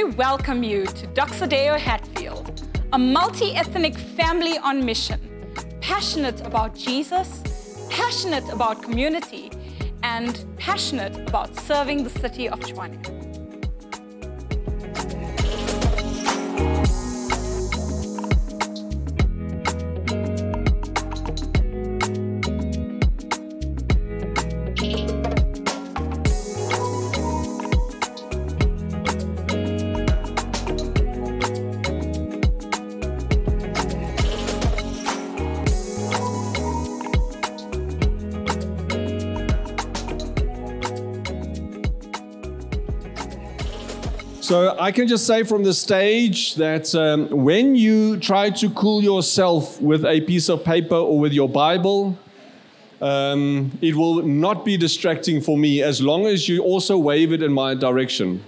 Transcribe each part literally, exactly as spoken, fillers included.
we welcome you to Doxa Deo Hatfield, a multi-ethnic family on mission, passionate about Jesus, passionate about community, and passionate about serving the city of Tshwane. So I can just say from the stage that um, when you try to cool yourself with a piece of paper or with your Bible, um, it will not be distracting for me as long as you also wave it in my direction.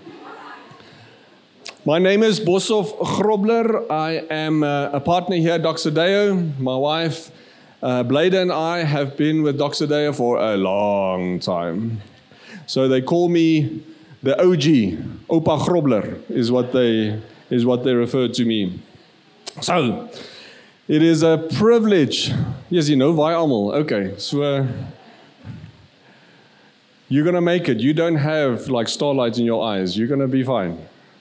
My name is Boshoff Grobler. I am uh, a partner here at Doxa Deo. My wife, uh, Blade, and I have been with Doxa Deo for a long time. So they call me the O G, Opa Grobler, is what they is what they refer to me. So, it is a privilege. Yes, you know, vai almal. Okay, so uh, you're gonna make it. You don't have like starlight in your eyes. You're gonna be fine.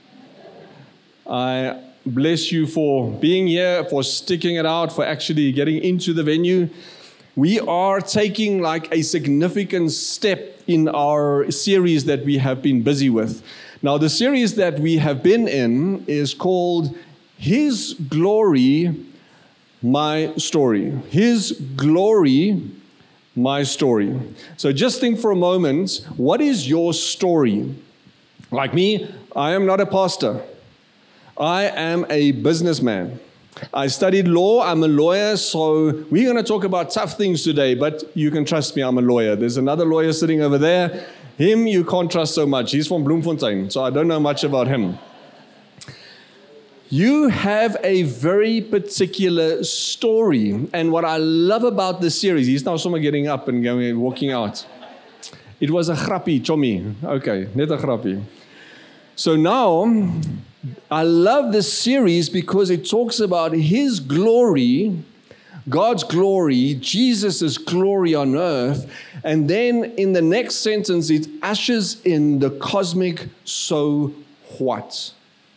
I bless you for being here, for sticking it out, for actually getting into the venue. We are taking like a significant step in our series that we have been busy with. Now, the series that we have been in is called His Glory, My Story. His Glory, My Story. So just think for a moment, what is your story? Like me, I am not a pastor. I am a businessman. I studied law, I'm a lawyer, so we're going to talk about tough things today, but you can trust me, I'm a lawyer. There's another lawyer sitting over there. Him, you can't trust so much. He's from Bloemfontein, so I don't know much about him. You have a very particular story, and what I love about this series, he's now someone getting up and going, walking out. It was a grappie, chommy. Okay, net a grappie. So now, I love this series because it talks about His glory, God's glory, Jesus' glory on earth, and then in the next sentence it ushers in the cosmic so what?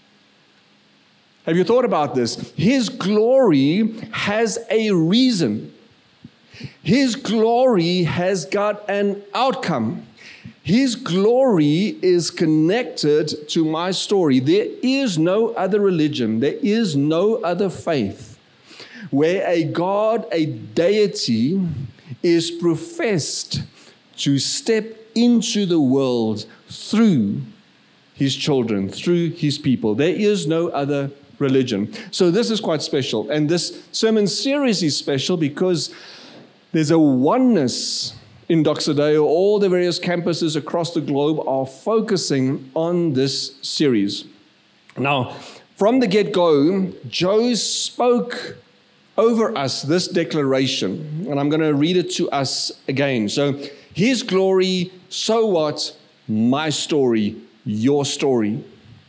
Have you thought about this? His glory has a reason. His glory has got an outcome. His glory is connected to my story. There is no other religion, there is no other faith where a God, a deity, is professed to step into the world through His children, through His people. There is no other religion. So this is quite special. And this sermon series is special because there's a oneness in Doxa Deo. All the various campuses across the globe are focusing on this series. Now, from the get-go, Joe spoke over us this declaration, and I'm going to read it to us again. So, His glory, so what? My story, your story.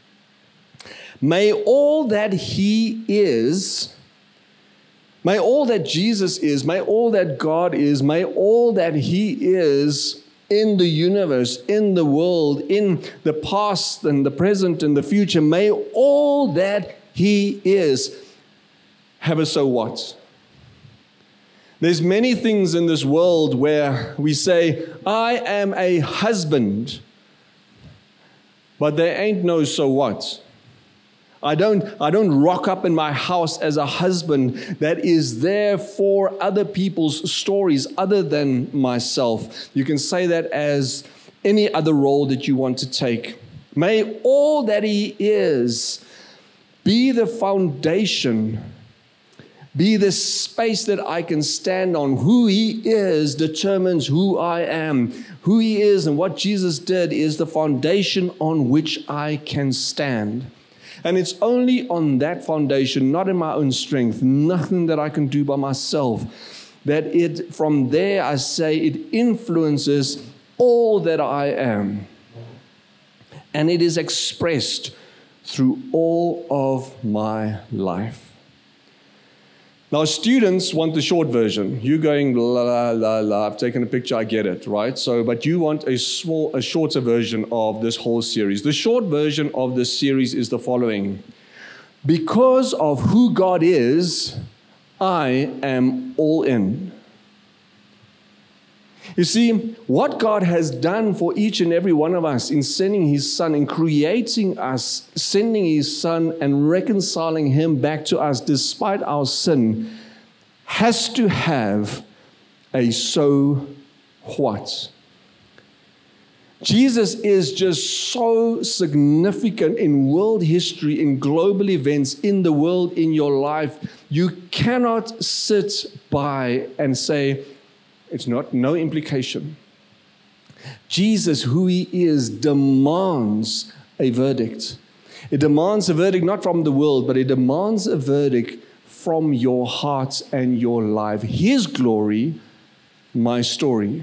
May all that He is, may all that Jesus is, may all that God is, may all that He is in the universe, in the world, in the past and the present and the future, may all that He is have a so what. There's many things in this world where we say, I am a husband, but there ain't no so what. I don't, I don't rock up in my house as a husband that is there for other people's stories other than myself. You can say that as any other role that you want to take. May all that He is be the foundation, be the space that I can stand on. Who He is determines who I am. Who He is and what Jesus did is the foundation on which I can stand. And it's only on that foundation, not in my own strength, nothing that I can do by myself, that it, from there, I say, it influences all that I am. And it is expressed through all of my life. Now, students want the short version. You going, la, la, la, la, I've taken a picture, I get it, right? So, but you want a small, a shorter version of this whole series. The short version of this series is the following. Because of who God is, I am all in. You see, what God has done for each and every one of us in sending His Son, in creating us, sending His Son and reconciling Him back to us despite our sin, has to have a so what. Jesus is just so significant in world history, in global events, in the world, in your life. You cannot sit by and say, it's not, no implication. Jesus, who He is, demands a verdict. It demands a verdict not from the world, but it demands a verdict from your heart and your life. His glory, my story.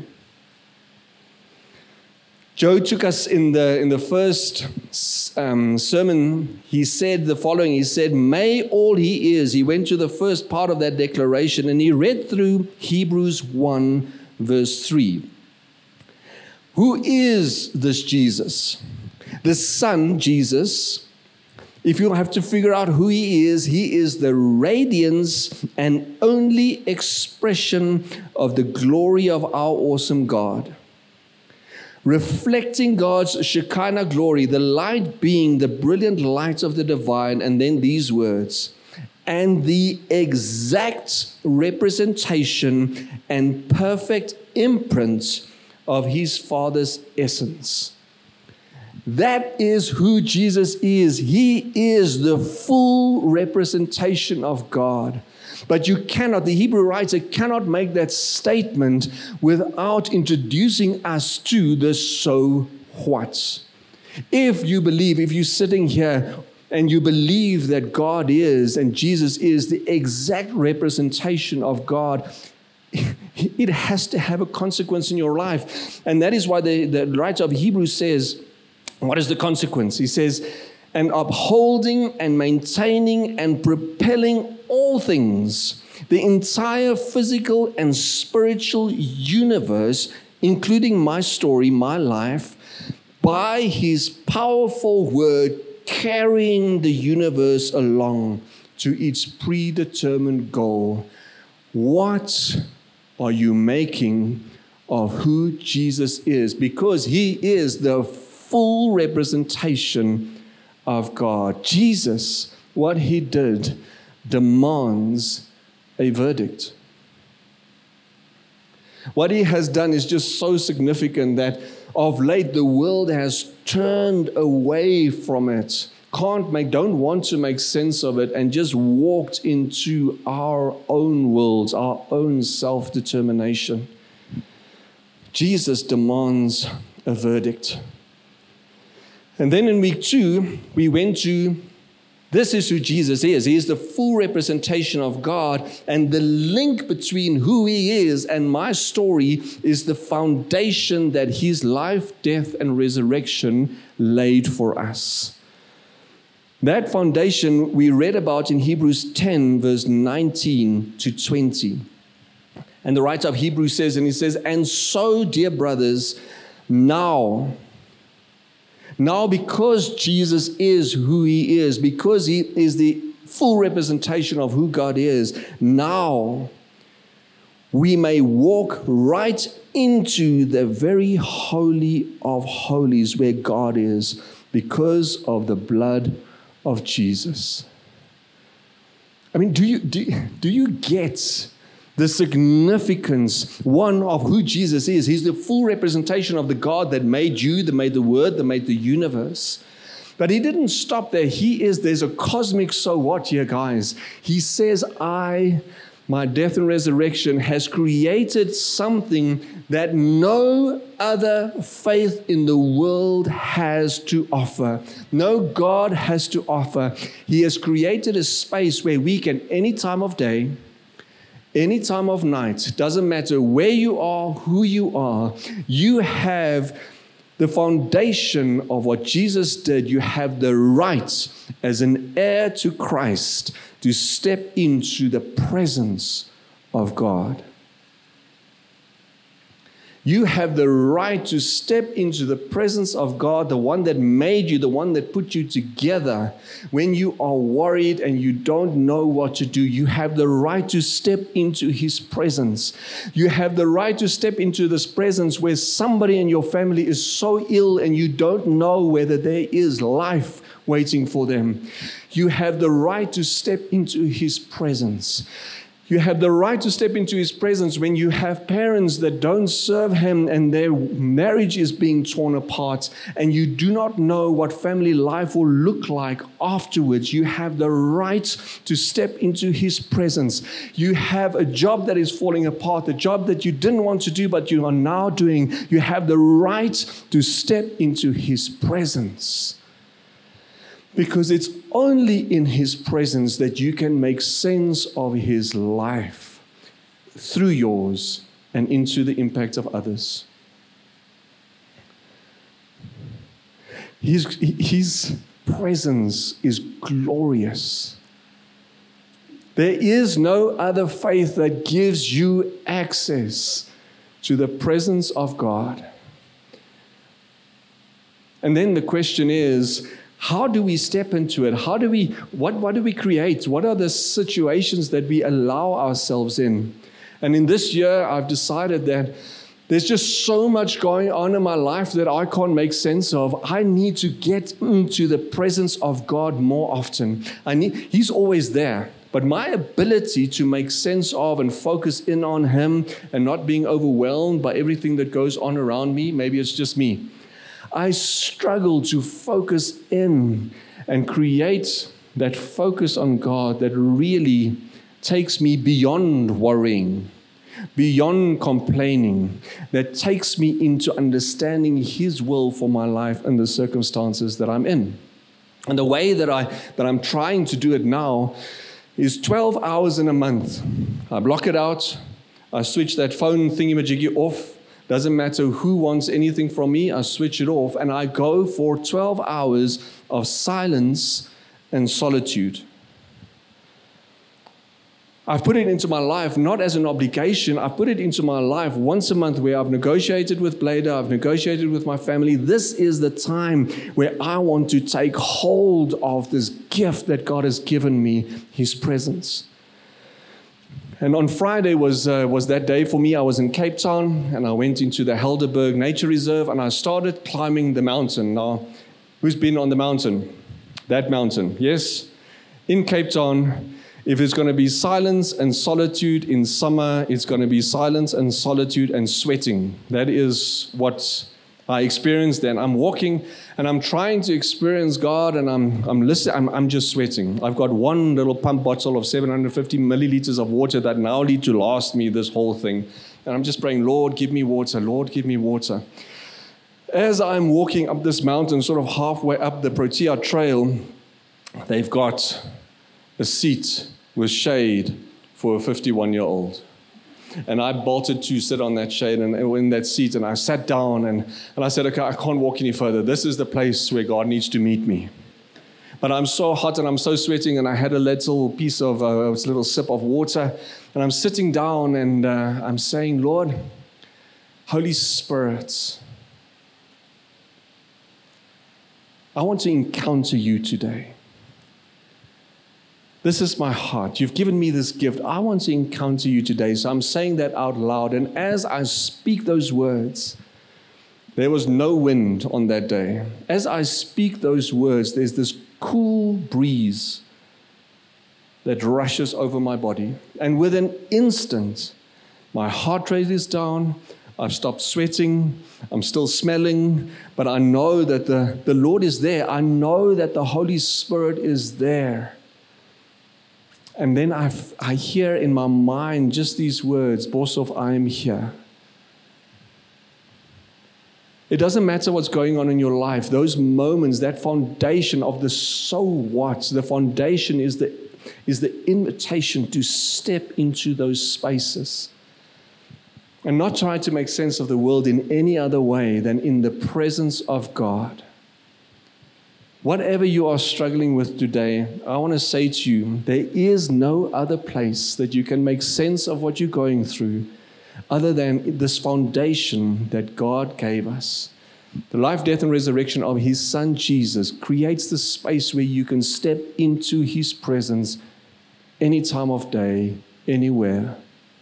Joe took us in the, in the first um, sermon, he said the following. He said, may all He is. He went to the first part of that declaration and he read through Hebrews one verse three. Who is this Jesus? The Son, Jesus. If you have to figure out who He is, He is the radiance and only expression of the glory of our awesome God. Reflecting God's Shekinah glory, the light being the brilliant light of the divine, and then these words, and the exact representation and perfect imprint of His Father's essence. That is who Jesus is. He is the full representation of God. But you cannot, the Hebrew writer cannot make that statement without introducing us to the so what. If you believe, if you're sitting here and you believe that God is and Jesus is the exact representation of God, it has to have a consequence in your life. And that is why the, the writer of Hebrews says, what is the consequence? He says, and upholding and maintaining and propelling all things, the entire physical and spiritual universe, including my story, my life, by His powerful word, carrying the universe along to its predetermined goal. What are you making of who Jesus is? Because He is the full representation of God. Jesus, what He did, demands a verdict. What He has done is just so significant that of late the world has turned away from it, can't make, don't want to make sense of it, and just walked into our own worlds, our own self-determination. Jesus demands a verdict. And then in week two, we went to, this is who Jesus is. He is the full representation of God, and the link between who He is and my story is the foundation that His life, death, and resurrection laid for us. That foundation we read about in Hebrews ten, verse nineteen to twenty. And the writer of Hebrews says, and he says, and so, dear brothers, now, Now, because Jesus is who He is, because He is the full representation of who God is, now we may walk right into the very holy of holies where God is because of the blood of Jesus. I mean, do you, do, do you get the significance, one, of who Jesus is? He's the full representation of the God that made you, that made the Word, that made the universe. But He didn't stop there. He is, there's a cosmic so what here, guys. He says, I, my death and resurrection, has created something that no other faith in the world has to offer. No God has to offer. He has created a space where we can, any time of day, any time of night, doesn't matter where you are, who you are, you have the foundation of what Jesus did, you have the right as an heir to Christ to step into the presence of God. You have the right to step into the presence of God, the one that made you, the one that put you together. When you are worried and you don't know what to do, you have the right to step into His presence. You have the right to step into this presence where somebody in your family is so ill and you don't know whether there is life waiting for them. You have the right to step into His presence. You have the right to step into His presence when you have parents that don't serve Him and their marriage is being torn apart and you do not know what family life will look like afterwards. You have the right to step into His presence. You have a job that is falling apart, a job that you didn't want to do but you are now doing. You have the right to step into His presence. Because it's only in His presence that you can make sense of His life through yours and into the impact of others. His, his presence is glorious. There is no other faith that gives you access to the presence of God. And then the question is, how do we step into it? How do we, what, what do we create? What are the situations that we allow ourselves in? And in this year, I've decided that there's just so much going on in my life that I can't make sense of. I need to get into the presence of God more often. I need, He's always there. But my ability to make sense of and focus in on Him and not being overwhelmed by everything that goes on around me, maybe it's just me. I struggle to focus in and create that focus on God that really takes me beyond worrying, beyond complaining, that takes me into understanding His will for my life and the circumstances that I'm in. And the way that, I, that I'm trying to do it now is twelve hours in a month. I block it out. I switch that phone thingy-majiggy off. Doesn't matter who wants anything from me, I switch it off and I go for twelve hours of silence and solitude. I've put it into my life not as an obligation. I've put it into my life once a month where I've negotiated with Blader, I've negotiated with my family. This is the time where I want to take hold of this gift that God has given me, His presence. And on Friday was uh, was that day for me. I was in Cape Town and I went into the Helderberg Nature Reserve and I started climbing the mountain. Now, who's been on the mountain? That mountain, yes? In Cape Town, if it's going to be silence and solitude in summer, it's going to be silence and solitude and sweating. That is what I experienced then. I'm walking and I'm trying to experience God and I'm I'm listening. I'm, I'm just sweating. I've got one little pump bottle of seven hundred fifty milliliters of water that now need to last me this whole thing. And I'm just praying, Lord, give me water. Lord, give me water. As I'm walking up this mountain, sort of halfway up the Protea Trail, they've got a seat with shade for a fifty-one-year-old. And I bolted to sit on that shade and in that seat, and I sat down and, and I said, okay, I can't walk any further. This is the place where God needs to meet me. But I'm so hot and I'm so sweating, and I had a little piece of, uh, a little sip of water, and I'm sitting down and uh, I'm saying, Lord, Holy Spirit, I want to encounter you today. This is my heart. You've given me this gift. I want to encounter you today. So I'm saying that out loud. And as I speak those words, there was no wind on that day. As I speak those words, there's this cool breeze that rushes over my body. And within an instant, my heart rate is down. I've stopped sweating. I'm still smelling. But I know that the, the Lord is there. I know that the Holy Spirit is there. And then I I hear in my mind just these words, Boshoff, I am here. It doesn't matter what's going on in your life. Those moments, that foundation of the so what, the foundation is the, is the invitation to step into those spaces and not try to make sense of the world in any other way than in the presence of God. Whatever you are struggling with today, I want to say to you, there is no other place that you can make sense of what you're going through other than this foundation that God gave us. The life, death, and resurrection of His Son Jesus creates the space where you can step into His presence any time of day, anywhere.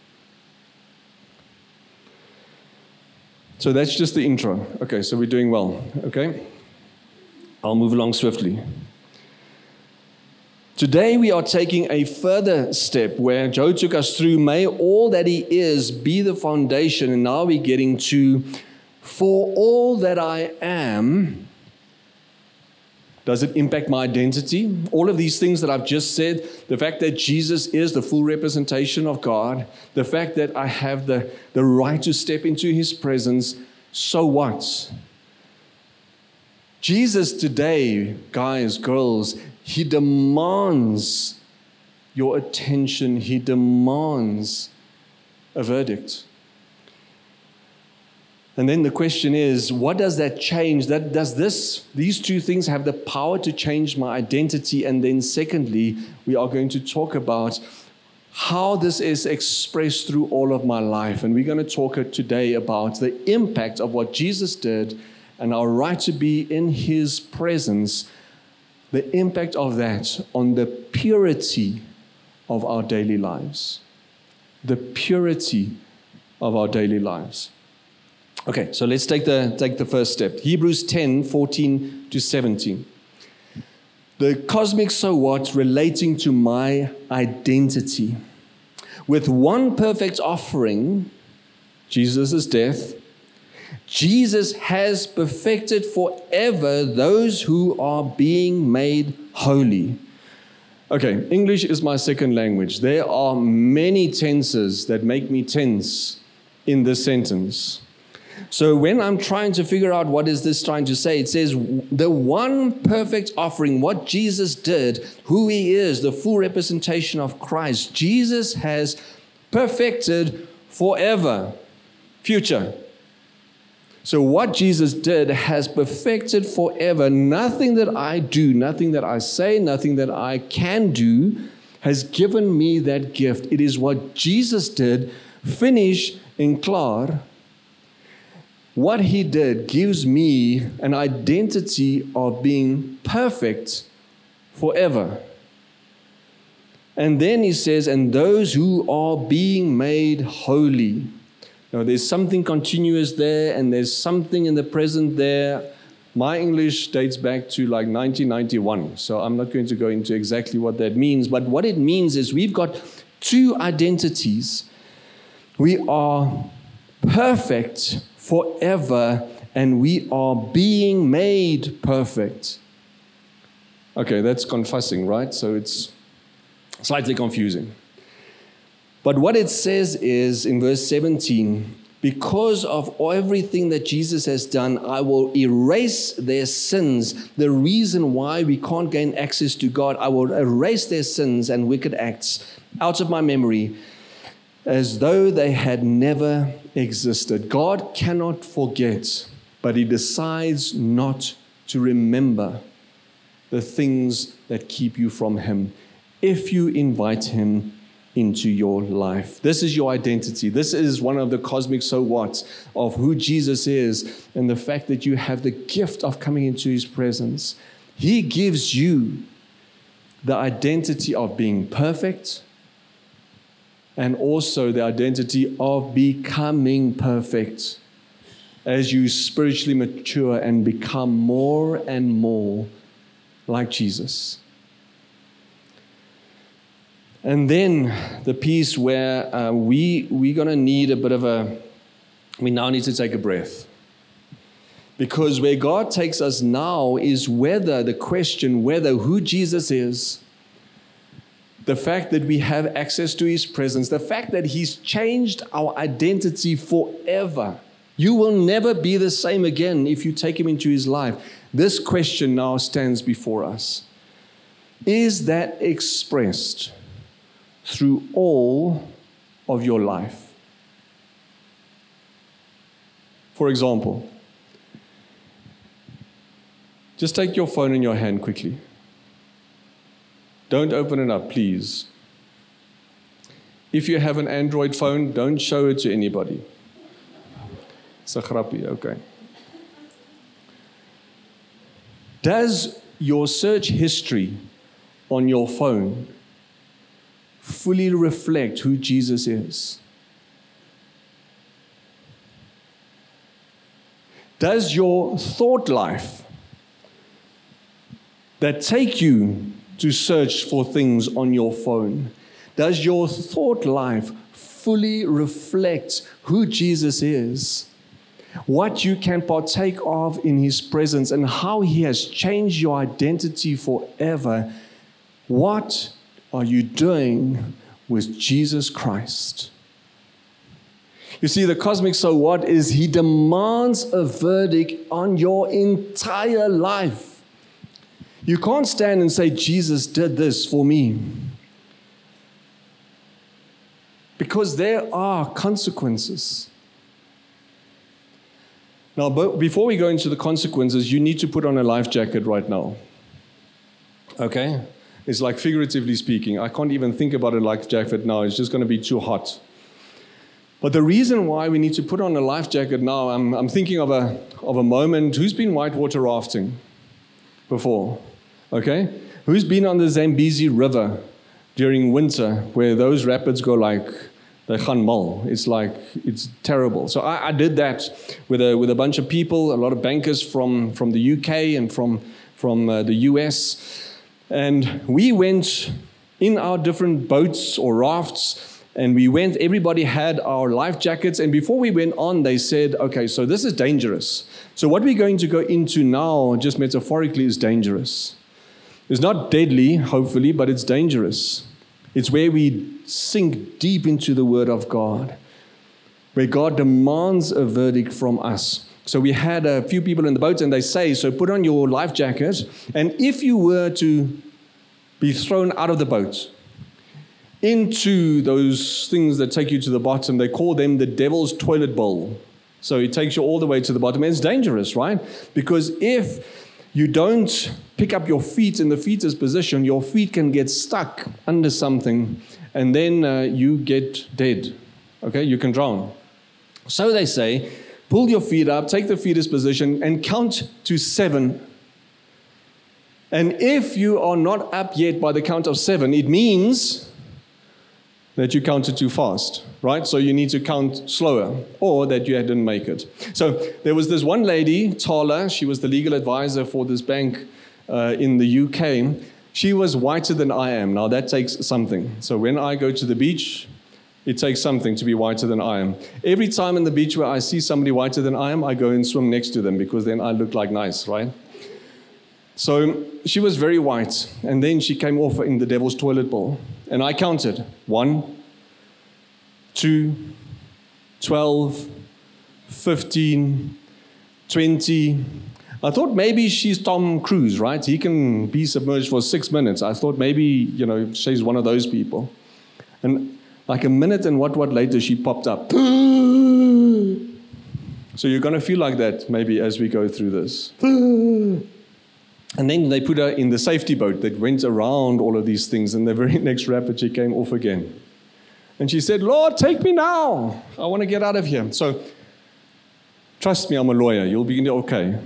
So that's just the intro. Okay, so we're doing well. Okay, I'll move along swiftly. Today we are taking a further step where Joe took us through, may all that He is be the foundation, and now we're getting to, for all that I am. Does it impact my identity? All of these things that I've just said, the fact that Jesus is the full representation of God, the fact that I have the, the right to step into His presence, so what? Jesus today, guys, girls, He demands your attention. He demands a verdict. And then the question is, what does that change? That does this, these two things have the power to change my identity? And then secondly, we are going to talk about how this is expressed through all of my life. And we're going to talk today about the impact of what Jesus did and our right to be in His presence, the impact of that on the purity of our daily lives. The purity of our daily lives. Okay, so let's take the, take the first step. Hebrews ten, fourteen to seventeen. The cosmic so what relating to my identity. With one perfect offering, Jesus' death, Jesus has perfected forever those who are being made holy. Okay, English is my second language. There are many tenses that make me tense in this sentence. So when I'm trying to figure out what is this trying to say, it says the one perfect offering, what Jesus did, who He is, the full representation of Christ, Jesus has perfected forever. Future. So what Jesus did has perfected forever. Nothing that I do, nothing that I say, nothing that I can do has given me that gift. It is what Jesus did, finish en klaar. What He did gives me an identity of being perfect forever. And then He says, and those who are being made holy. Now there's something continuous there, and there's something in the present there. My English dates back to like nineteen ninety-one, so I'm not going to go into exactly what that means. But what it means is we've got two identities. We are perfect forever, and we are being made perfect. Okay, that's confessing, right? So it's slightly confusing. But what it says is in verse seventeen, because of everything that Jesus has done, I will erase their sins. The reason why we can't gain access to God, I will erase their sins and wicked acts out of my memory, as though they had never existed. God cannot forget, but He decides not to remember the things that keep you from Him if you invite Him into your life. This is your identity. This is one of the cosmic so whats of who Jesus is, and the fact that you have the gift of coming into His presence. He gives you the identity of being perfect, and also the identity of becoming perfect as you spiritually mature and become more and more like Jesus. And then the piece where uh, we, we're going to need a bit of a, we now need to take a breath. Because where God takes us now is whether, the question whether who Jesus is, the fact that we have access to His presence, the fact that He's changed our identity forever. You will never be the same again if you take Him into His life. This question now stands before us. Is that expressed through all of your life? For example, just take your phone in your hand quickly. Don't open it up, please. If you have an Android phone, don't show it to anybody. It's a grappie, okay. Does your search history on your phone fully reflect who Jesus is? Does your thought life that take you to search for things on your phone, does your thought life fully reflect who Jesus is? What you can partake of in His presence and how He has changed your identity forever? What are you doing with Jesus Christ? You see, the cosmic so what is He demands a verdict on your entire life. You can't stand and say, Jesus did this for me. Because there are consequences. Now, but before we go into the consequences, you need to put on a life jacket right now. Okay? It's like figuratively speaking. I can't even think about a life jacket now. It's just going to be too hot. But the reason why we need to put on a life jacket now, I'm, I'm thinking of a, of a moment. Who's been whitewater rafting before? Okay? Who's been on the Zambezi River during winter where those rapids go like, they gaan mal. It's like, it's terrible. So I, I did that with a with a bunch of people, a lot of bankers from, from the U K and from, from uh, the U S. And we went in our different boats or rafts, and we went, everybody had our life jackets. And before we went on, they said, okay, so this is dangerous. So what we're going to go into now, just metaphorically, is dangerous. It's not deadly, hopefully, but it's dangerous. It's where we sink deep into the Word of God, where God demands a verdict from us. So we had a few people in the boat, and they say, so put on your life jacket, and if you were to be thrown out of the boat into those things that take you to the bottom, they call them the devil's toilet bowl. So it takes you all the way to the bottom, and it's dangerous, right? Because if you don't pick up your feet in the fetus position, your feet can get stuck under something, and then uh, you get dead. Okay, you can drown. So they say, pull your feet up, take the fetus position, and count to seven. And if you are not up yet by the count of seven, it means that you counted too fast, right? So you need to count slower, or that you didn't make it. So there was this one lady, Tala, she was the legal advisor for this bank uh, in the U K. She was whiter than I am. Now that takes something. So when I go to the beach, it takes something to be whiter than I am. Every time in the beach where I see somebody whiter than I am, I go and swim next to them, because then I look like nice, right? So she was very white, and then she came off in the devil's toilet bowl. And I counted one, two, twelve, fifteen, twenty. I thought maybe she's Tom Cruise, right? He can be submerged for six minutes. I thought maybe, you know, she's one of those people. And like a minute and what what later, she popped up. So you're going to feel like that maybe as we go through this. And then they put her in the safety boat that went around all of these things. And the very next rapid, she came off again. And she said, Lord, take me now. I want to get out of here. So trust me, I'm a lawyer. You'll be okay.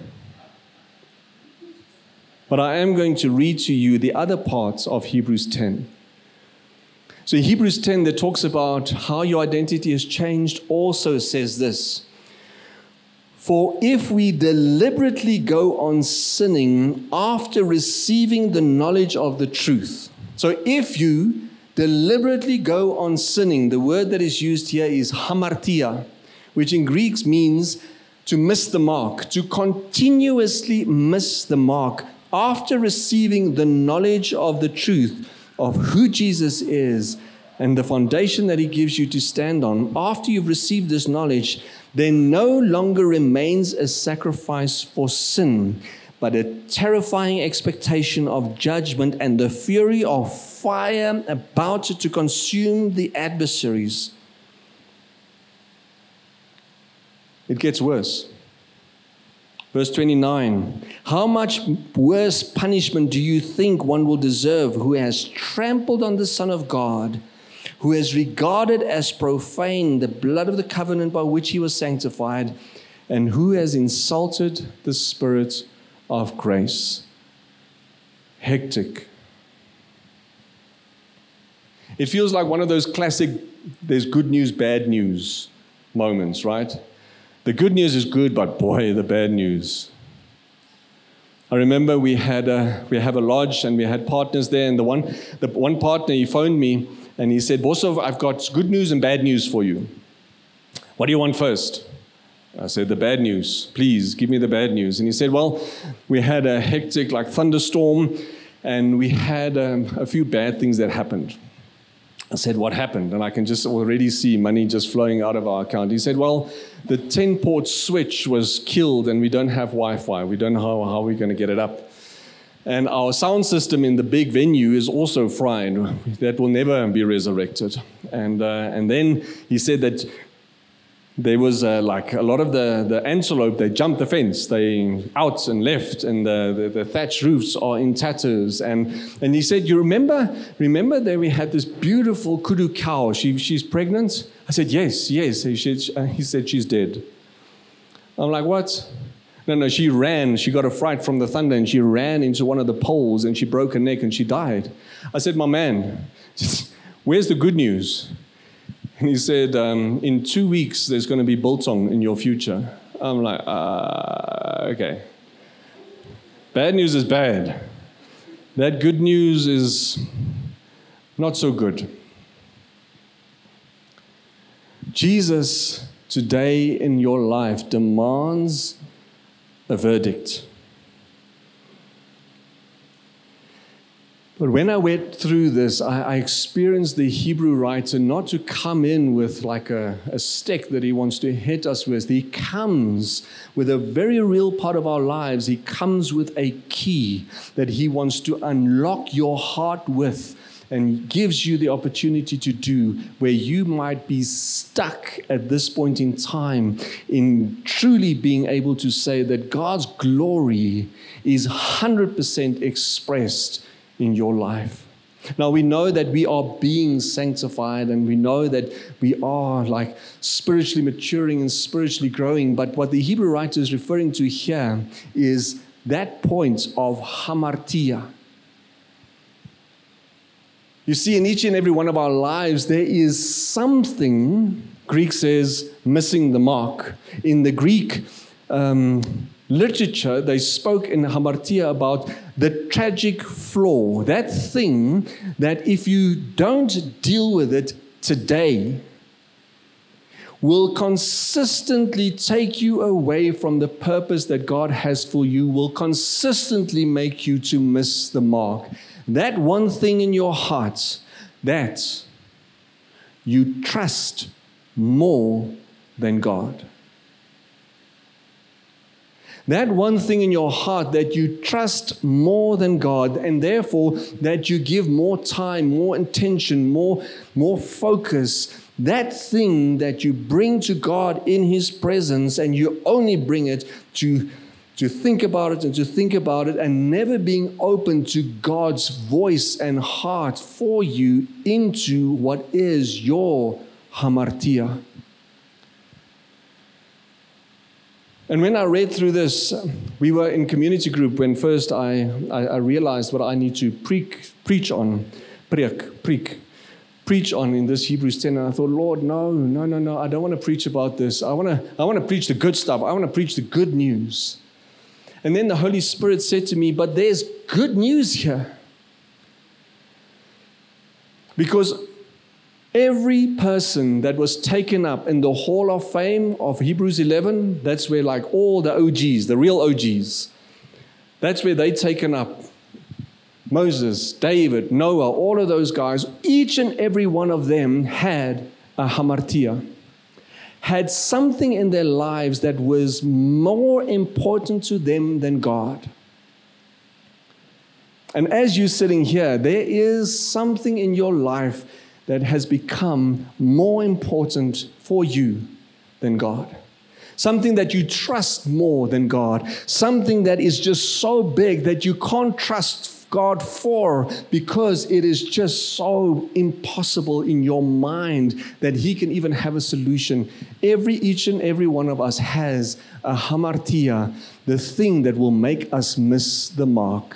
But I am going to read to you the other parts of Hebrews ten. So in Hebrews ten, that talks about how your identity has changed, also says this. For if we deliberately go on sinning after receiving the knowledge of the truth. So if you deliberately go on sinning, the word that is used here is hamartia, which in Greek means to miss the mark, to continuously miss the mark after receiving the knowledge of the truth of who Jesus is and the foundation that He gives you to stand on. After you've received this knowledge, there no longer remains a sacrifice for sin, but a terrifying expectation of judgment and the fury of fire about to consume the adversaries. It gets worse. Verse twenty-nine, how much worse punishment do you think one will deserve who has trampled on the Son of God, who has regarded as profane the blood of the covenant by which he was sanctified, and who has insulted the Spirit of grace? Hectic. It feels like one of those classic, there's good news, bad news moments, right? The good news is good, but boy, the bad news. I remember we had a, we have a lodge and we had partners there, and the one the one partner, he phoned me and he said, Bosov, I've got good news and bad news for you. What do you want first? I said, the bad news. Please, give me the bad news. And he said, well, we had a hectic like thunderstorm and we had um, a few bad things that happened. I said, what happened? And I can just already see money just flowing out of our account. He said, well, the ten-port switch was killed and we don't have Wi-Fi. We don't know how, how we're going to get it up. And our sound system in the big venue is also fried. That will never be resurrected. And, uh, and then he said that there was uh, like a lot of the, the antelope, they jumped the fence, they out and left, and the, the, the thatched roofs are in tatters. And, and he said, you remember, remember that we had this beautiful kudu cow, she, she's pregnant? I said, yes, yes. He said, he said, she's dead. I'm like, what? No, no, she ran, she got a fright from the thunder, and she ran into one of the poles, and she broke her neck, and she died. I said, my man, where's the good news? And he said, um, in two weeks, there's going to be biltong in your future. I'm like, uh, okay. Bad news is bad. That good news is not so good. Jesus, today in your life, demands a verdict. But when I went through this, I, I experienced the Hebrew writer not to come in with like a, a stick that he wants to hit us with. He comes with a very real part of our lives. He comes with a key that he wants to unlock your heart with and gives you the opportunity to do where you might be stuck at this point in time in truly being able to say that God's glory is one hundred percent expressed in your life. Now we know that we are being sanctified and we know that we are like spiritually maturing and spiritually growing, but what the Hebrew writer is referring to here is that point of hamartia. You see, in each and every one of our lives, there is something, Greek says, missing the mark. In the Greek um, literature, they spoke in hamartia about the tragic flaw, that thing that if you don't deal with it today, will consistently take you away from the purpose that God has for you, will consistently make you to miss the mark. That one thing in your heart that you trust more than God. That one thing in your heart that you trust more than God, and therefore that you give more time, more intention, more, more focus. That thing that you bring to God in His presence, and you only bring it to, to think about it and to think about it, and never being open to God's voice and heart for you into what is your hamartia. And when I read through this, we were in community group when first I, I, I realized what I need to preach, preach on, preek, preek, preach on in this Hebrews ten. And I thought, Lord, no, no, no, no, I don't want to preach about this. I want to, I want to preach the good stuff. I want to preach the good news. And then the Holy Spirit said to me, but there's good news here. Because every person that was taken up in the Hall of Fame of Hebrews eleven, that's where like all the O Gs, the real O Gs, that's where they taken up. Moses, David, Noah, all of those guys, each and every one of them had a hamartia, had something in their lives that was more important to them than God. And as you're sitting here, there is something in your life that has become more important for you than God. something that you trust more than God, something that is just so big that you can't trust God for because it is just so impossible in your mind that He can even have a solution. Every, each and every one of us has a hamartia, the thing that will make us miss the mark.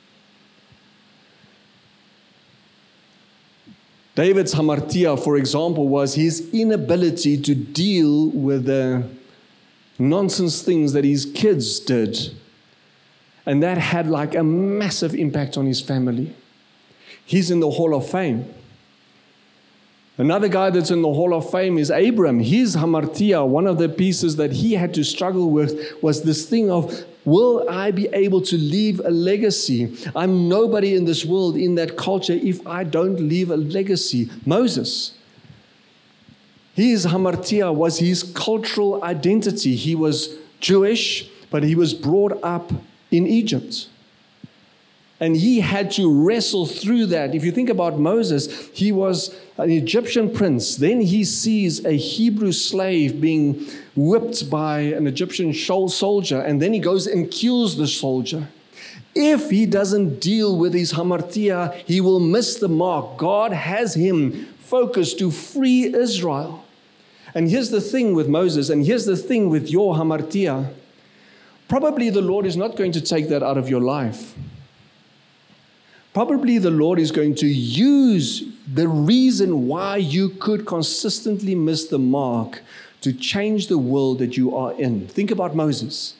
David's hamartia, for example, was his inability to deal with the nonsense things that his kids did. And that had like a massive impact on his family. He's in the Hall of Fame. Another guy that's in the Hall of Fame is Abram. His hamartia, one of the pieces that he had to struggle with was this thing of, will I be able to leave a legacy? I'm nobody in this world, in that culture, if I don't leave a legacy. Moses. His hamartia was his cultural identity. He was Jewish, but he was brought up in Egypt. And he had to wrestle through that. If you think about Moses, he was an Egyptian prince. Then he sees a Hebrew slave being whipped by an Egyptian soldier. And then he goes and kills the soldier. If he doesn't deal with his hamartia, he will miss the mark. God has him focused to free Israel. And here's the thing with Moses, and here's the thing with your hamartia. Probably the Lord is not going to take that out of your life. Probably the Lord is going to use the reason why you could consistently miss the mark to change the world that you are in. Think about Moses.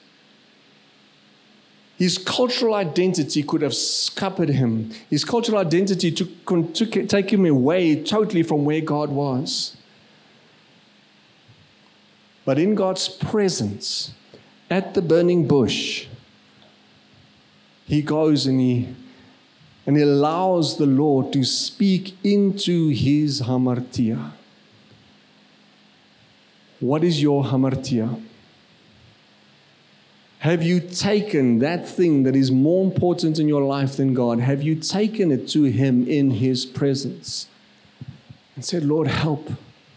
His cultural identity could have scuppered him. His cultural identity took, took take him away totally from where God was. But in God's presence, at the burning bush, he goes and he And he allows the Lord to speak into his hamartia. What is your hamartia? Have you taken that thing that is more important in your life than God? Have you taken it to him in his presence? And said, Lord, help.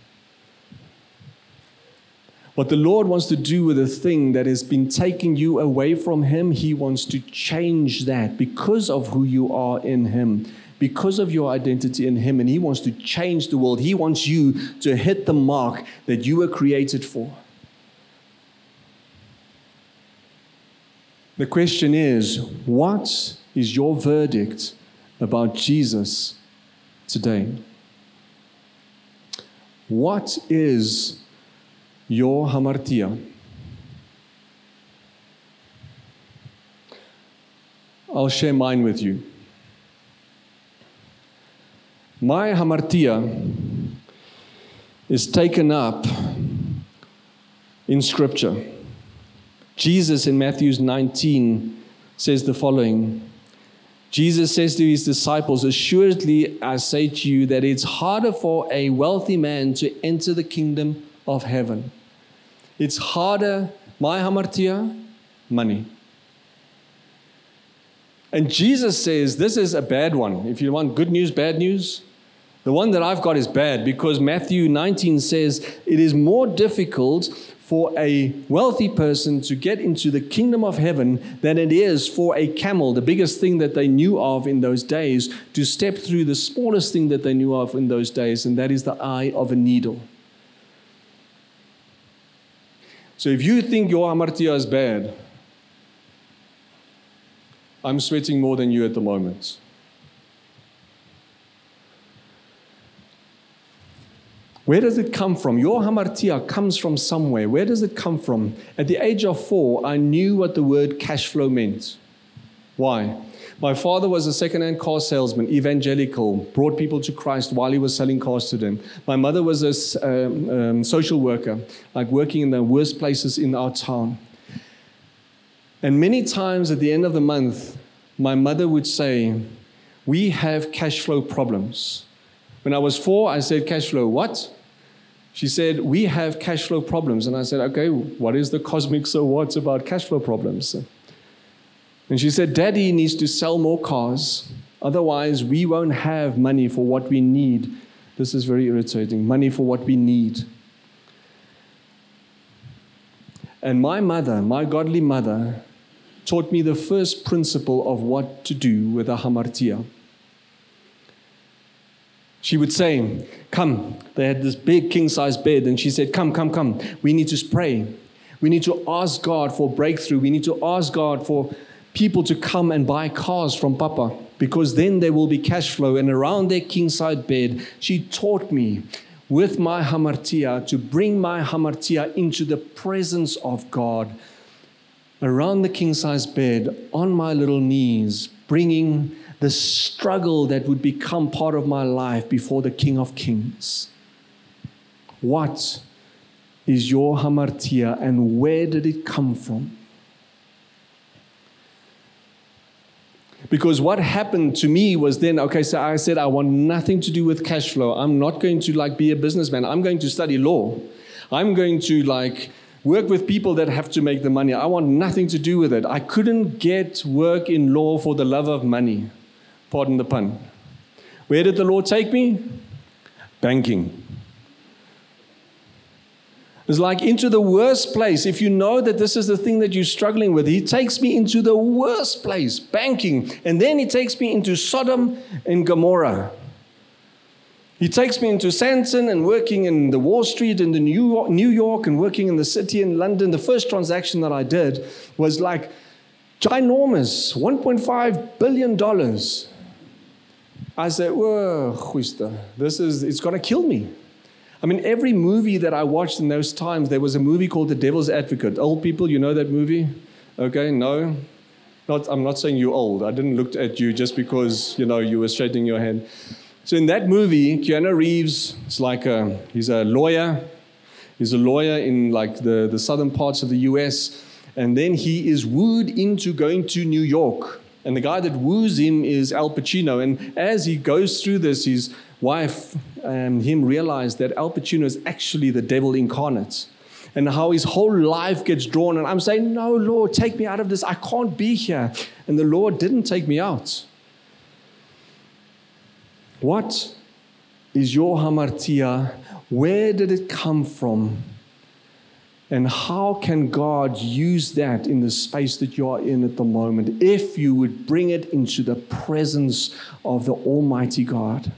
What the Lord wants to do with a thing that has been taking you away from him, he wants to change that because of who you are in him, because of your identity in him, and he wants to change the world. He wants you to hit the mark that you were created for. The question is, what is your verdict about Jesus today? What is your hamartia? I'll share mine with you. My hamartia is taken up in Scripture. Jesus in Matthew nineteen says the following. Jesus says to his disciples, assuredly I say to you that it's harder for a wealthy man to enter the kingdom of heaven. It's harder, my hamartia, money. And Jesus says, this is a bad one. If you want good news, bad news, the one that I've got is bad, because Matthew nineteen says it is more difficult for a wealthy person to get into the kingdom of heaven than it is for a camel, the biggest thing that they knew of in those days, to step through the smallest thing that they knew of in those days, and that is the eye of a needle. So if you think your hamartia is bad, I'm sweating more than you at the moment. Where does it come from? Your hamartia comes from somewhere. Where does it come from? At the age of four, I knew what the word cash flow meant. Why? My father was a second-hand car salesman, evangelical, brought people to Christ while he was selling cars to them. My mother was a um, um, social worker, like working in the worst places in our town. And many times at the end of the month, my mother would say, we have cash flow problems. When I was four, I said, cash flow what? She said, we have cash flow problems. And I said, okay, what is the cosmic so what about cash flow problems? And she said, Daddy needs to sell more cars. Otherwise, we won't have money for what we need. This is very irritating. Money for what we need. And my mother, my godly mother, taught me the first principle of what to do with a hamartia. She would say, come, they had this big king-size bed, and she said, come, come, come, we need to pray. We need to ask God for breakthrough. We need to ask God for people to come and buy cars from Papa, because then there will be cash flow. And around their king-size bed, she taught me with my hamartia to bring my hamartia into the presence of God. Around the king-size bed, on my little knees, bringing the struggle that would become part of my life before the King of Kings. What is your hamartia, and where did it come from? Because what happened to me was then, okay, so I said, I want nothing to do with cash flow. I'm not going to like be a businessman. I'm going to study law. I'm going to like work with people that have to make the money. I want nothing to do with it. I couldn't get work in law for the love of money. Pardon the pun. Where did the Lord take me? Banking. It's like into the worst place. If you know that this is the thing that you're struggling with, He takes me into the worst place, banking. And then He takes me into Sodom and Gomorrah. He takes me into Sandton and working in the Wall Street in the New York, New York and working in the city in London. The first transaction that I did was like ginormous, one point five billion dollars. I said, whoa, Chuista, this is, it's going to kill me. I mean, every movie that I watched in those times, there was a movie called The Devil's Advocate. Old people, you know that movie? Okay, no? Not, I'm not saying you're old. I didn't look at you just because, you know, you were straightening your hand. So in that movie, Keanu Reeves is like a, he's a lawyer. He's a lawyer in like the, the southern parts of the U S. And then he is wooed into going to New York. And the guy that woos him is Al Pacino. And as he goes through this, his wife and him realize that Al Pacino is actually the devil incarnate. And how his whole life gets drawn. And I'm saying, no, Lord, take me out of this. I can't be here. And the Lord didn't take me out. What is your hamartia? Where did it come from? And how can God use that in the space that you are in at the moment, if you would bring it into the presence of the Almighty God?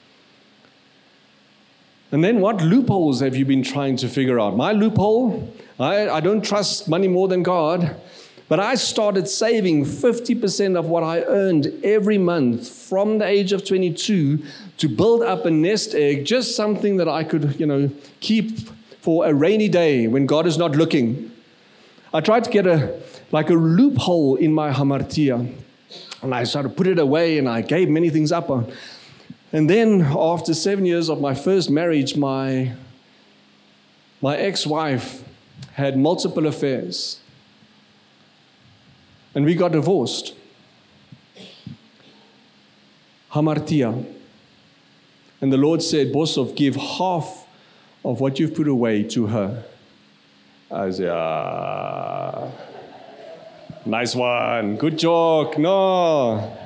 And then what loopholes have you been trying to figure out? My loophole, I, I don't trust money more than God, but I started saving fifty percent of what I earned every month from the age of twenty-two to build up a nest egg, just something that I could, you know, keep for a rainy day when God is not looking. I tried to get a like a loophole in my hamartia, and I started to put it away, and I gave many things up on. And then after seven years of my first marriage, my my ex-wife had multiple affairs, and we got divorced. Hamartia. And the Lord said, Bosov, give half of what you've put away to her. I said, ah, nice one, good joke, no.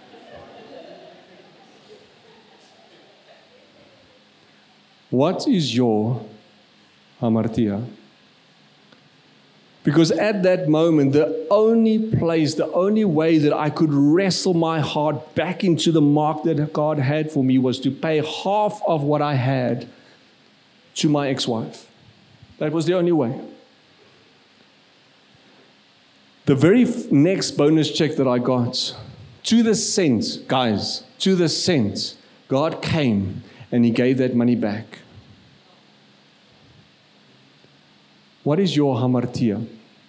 What is your hamartia? Because at that moment, the only place, the only way that I could wrestle my heart back into the mark that God had for me was to pay half of what I had to my ex-wife. That was the only way. The very next bonus check that I got, to the cent, guys, to the cent, God came and He gave that money back. What is your hamartia?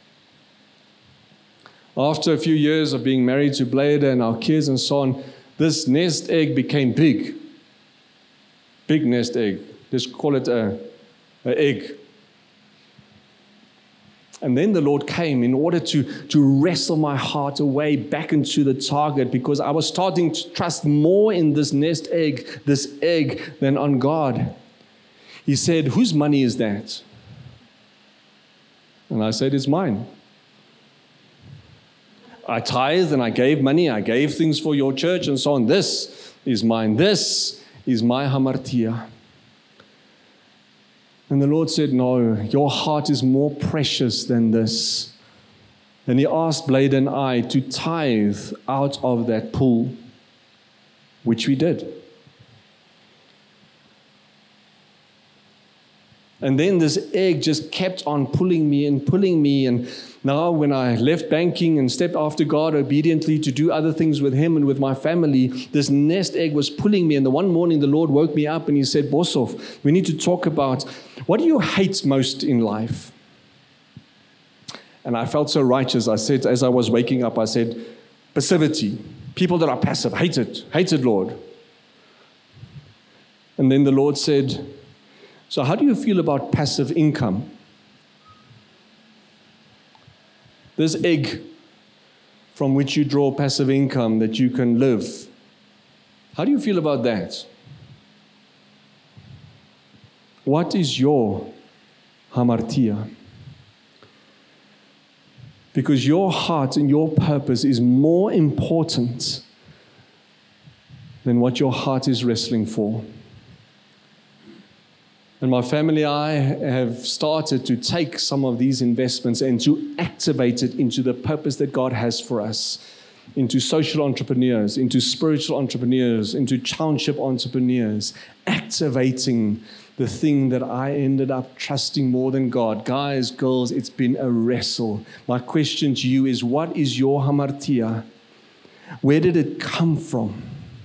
After a few years of being married to Blada and our kids and so on, this nest egg became big. Big nest egg. Just call it a, a egg. And then the Lord came in order to, to wrestle my heart away back into the target, because I was starting to trust more in this nest egg, this egg, than on God. He said, whose money is that? And I said, it's mine. I tithed and I gave money, I gave things for your church and so on. This is mine. This is my hamartia. And the Lord said, no, your heart is more precious than this. And He asked Blade and I to tithe out of that pool, which we did. And then this egg just kept on pulling me and pulling me. And now when I left banking and stepped after God obediently to do other things with Him and with my family, this nest egg was pulling me. And the one morning the Lord woke me up and He said, Boshoff, we need to talk about, what do you hate most in life? And I felt so righteous. I said, as I was waking up, I said, passivity. People that are passive, hate it. Hate it, Lord. And then the Lord said, so how do you feel about passive income? This egg from which you draw passive income that you can live. How do you feel about that? What is your hamartia? Because your heart and your purpose is more important than what your heart is wrestling for. And my family and I have started to take some of these investments and to activate it into the purpose that God has for us, into social entrepreneurs, into spiritual entrepreneurs, into township entrepreneurs, activating the thing that I ended up trusting more than God. Guys, girls, it's been a wrestle. My question to you is, what is your hamartia? Where did it come from?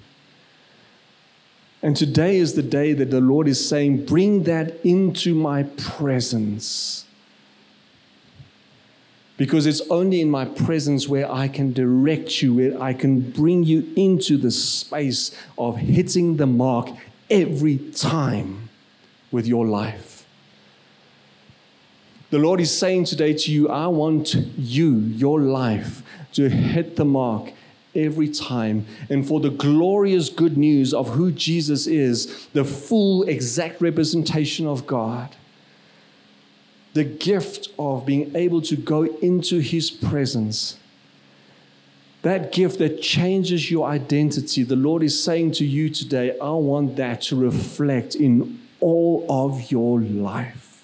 And today is the day that the Lord is saying, bring that into my presence. Because it's only in my presence where I can direct you, where I can bring you into the space of hitting the mark every time with your life. The Lord is saying today to you, I want you, your life, to hit the mark every time. And for the glorious good news of who Jesus is, the full exact representation of God, the gift of being able to go into His presence, that gift that changes your identity, the Lord is saying to you today, I want that to reflect in all of your life.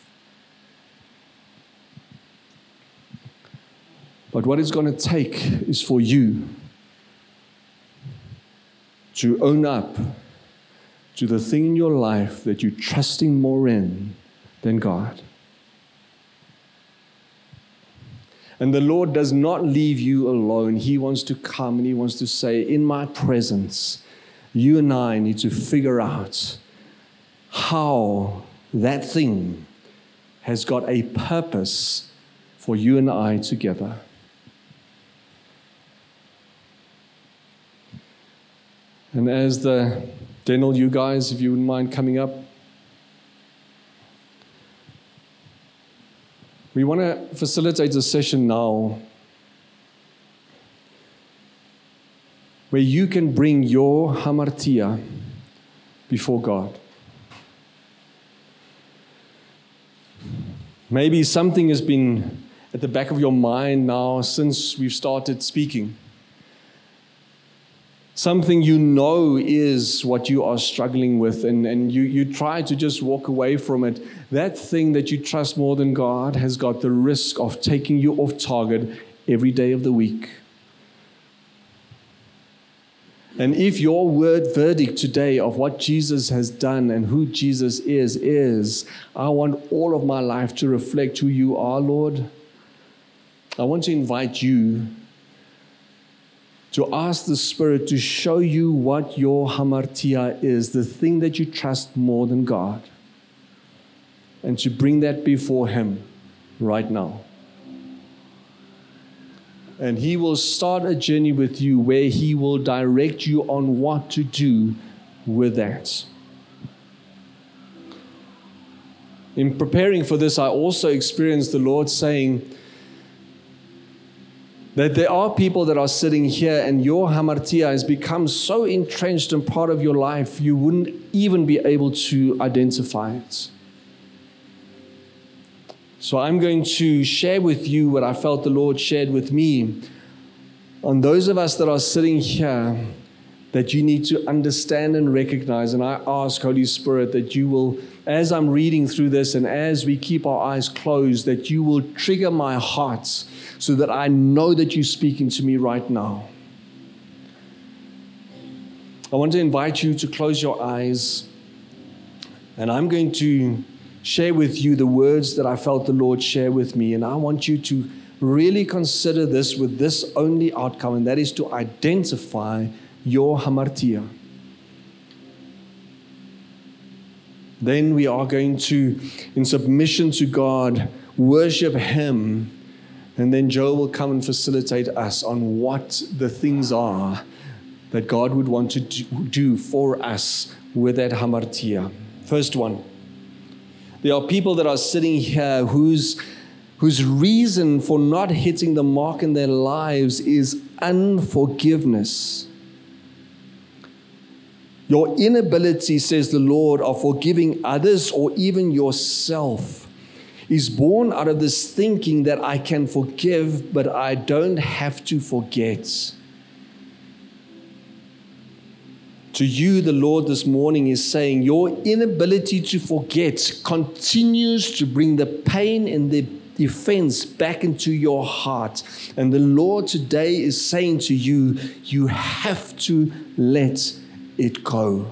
But what it's going to take is for you to own up to the thing in your life that you're trusting more in than God. And the Lord does not leave you alone. He wants to come and He wants to say, in my presence, you and I need to figure out how that thing has got a purpose for you and I together. And as the, Daniel, you guys, if you wouldn't mind coming up. We want to facilitate a session now where you can bring your hamartia before God. Maybe something has been at the back of your mind now since we've started speaking. Something you know is what you are struggling with, and, and you, you try to just walk away from it. That thing that you trust more than God has got the risk of taking you off target every day of the week. And if your word verdict today of what Jesus has done and who Jesus is, is, I want all of my life to reflect who you are, Lord, I want to invite you to ask the Spirit to show you what your hamartia is, the thing that you trust more than God, and to bring that before Him right now. And He will start a journey with you where He will direct you on what to do with that. In preparing for this, I also experienced the Lord saying that there are people that are sitting here and your hamartia has become so entrenched and part of your life, you wouldn't even be able to identify it. So I'm going to share with you what I felt the Lord shared with me. On those of us that are sitting here that you need to understand and recognize. And I ask, Holy Spirit, that you will, as I'm reading through this and as we keep our eyes closed, that you will trigger my heart so that I know that you're speaking to me right now. I want to invite you to close your eyes, and I'm going to share with you the words that I felt the Lord share with me, and I want you to really consider this with this only outcome, and that is to identify your hamartia. Then we are going to, in submission to God, worship Him, and then Joe will come and facilitate us on what the things are that God would want to do for us with that hamartia. First one, there are people that are sitting here whose, whose reason for not hitting the mark in their lives is unforgiveness. Your inability, says the Lord, of forgiving others or even yourself is born out of this thinking that I can forgive, but I don't have to forget. To you, the Lord this morning is saying, your inability to forget continues to bring the pain and the offense back into your heart. And the Lord today is saying to you, you have to let it go.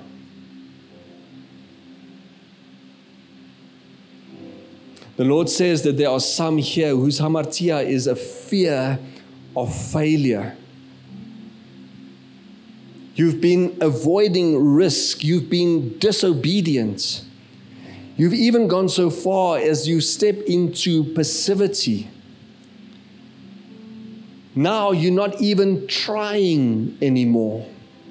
The Lord says that there are some here whose hamartia is a fear of failure. You've been avoiding risk. You've been disobedient. You've even gone so far as you step into passivity. Now you're not even trying anymore.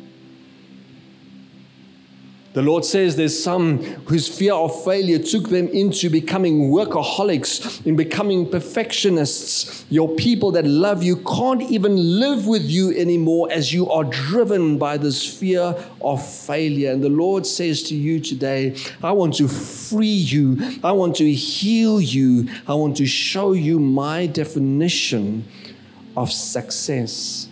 The Lord says there's some whose fear of failure took them into becoming workaholics, in becoming perfectionists. Your people that love you can't even live with you anymore as you are driven by this fear of failure. And the Lord says to you today, I want to free you. I want to heal you. I want to show you my definition of success.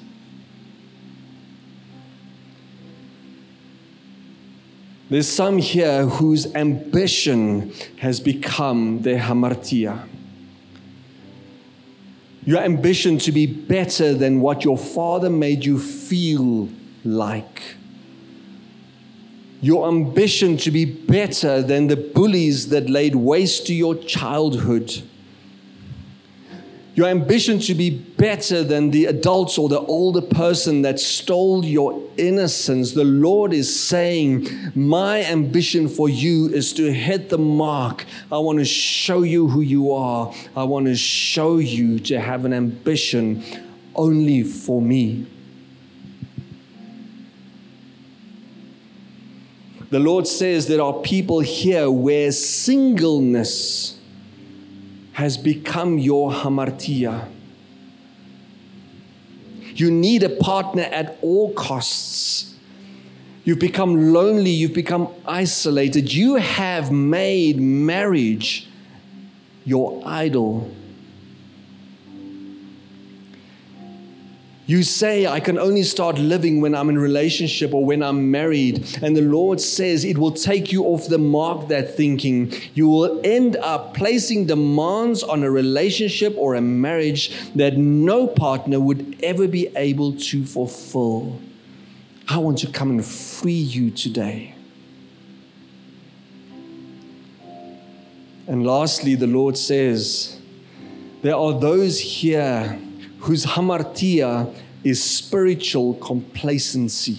There's some here whose ambition has become their hamartia. Your ambition to be better than what your father made you feel like. Your ambition to be better than the bullies that laid waste to your childhood. Your ambition to be better than the adults or the older person that stole your innocence. The Lord is saying, my ambition for you is to hit the mark. I want to show you who you are. I want to show you to have an ambition only for me. The Lord says there are people here where singleness has become your hamartia. You need a partner at all costs. You've become lonely. You've become isolated. You have made marriage your idol. You say, I can only start living when I'm in a relationship or when I'm married. And the Lord says it will take you off the mark, that thinking. You will end up placing demands on a relationship or a marriage that no partner would ever be able to fulfill. I want to come and free you today. And lastly, the Lord says, there are those here whose hamartia is spiritual complacency.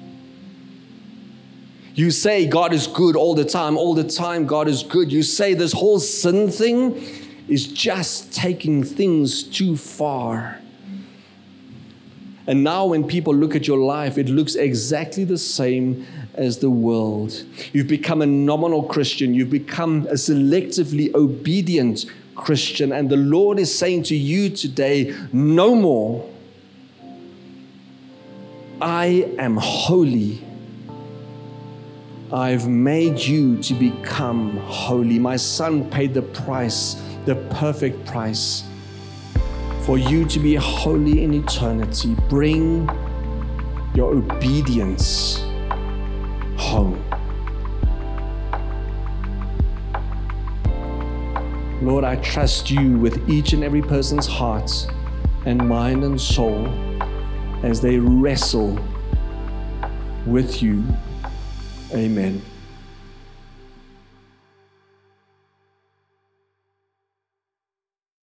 You say God is good all the time, all the time God is good. You say this whole sin thing is just taking things too far. And now when people look at your life, it looks exactly the same as the world. You've become a nominal Christian. You've become a selectively obedient Christian. And the Lord is saying to you today, no more. I am holy. I've made you to become holy. My Son paid the price, the perfect price, for you to be holy in eternity. Bring your obedience home. Lord, I trust you with each and every person's heart and mind and soul as they wrestle with you. Amen.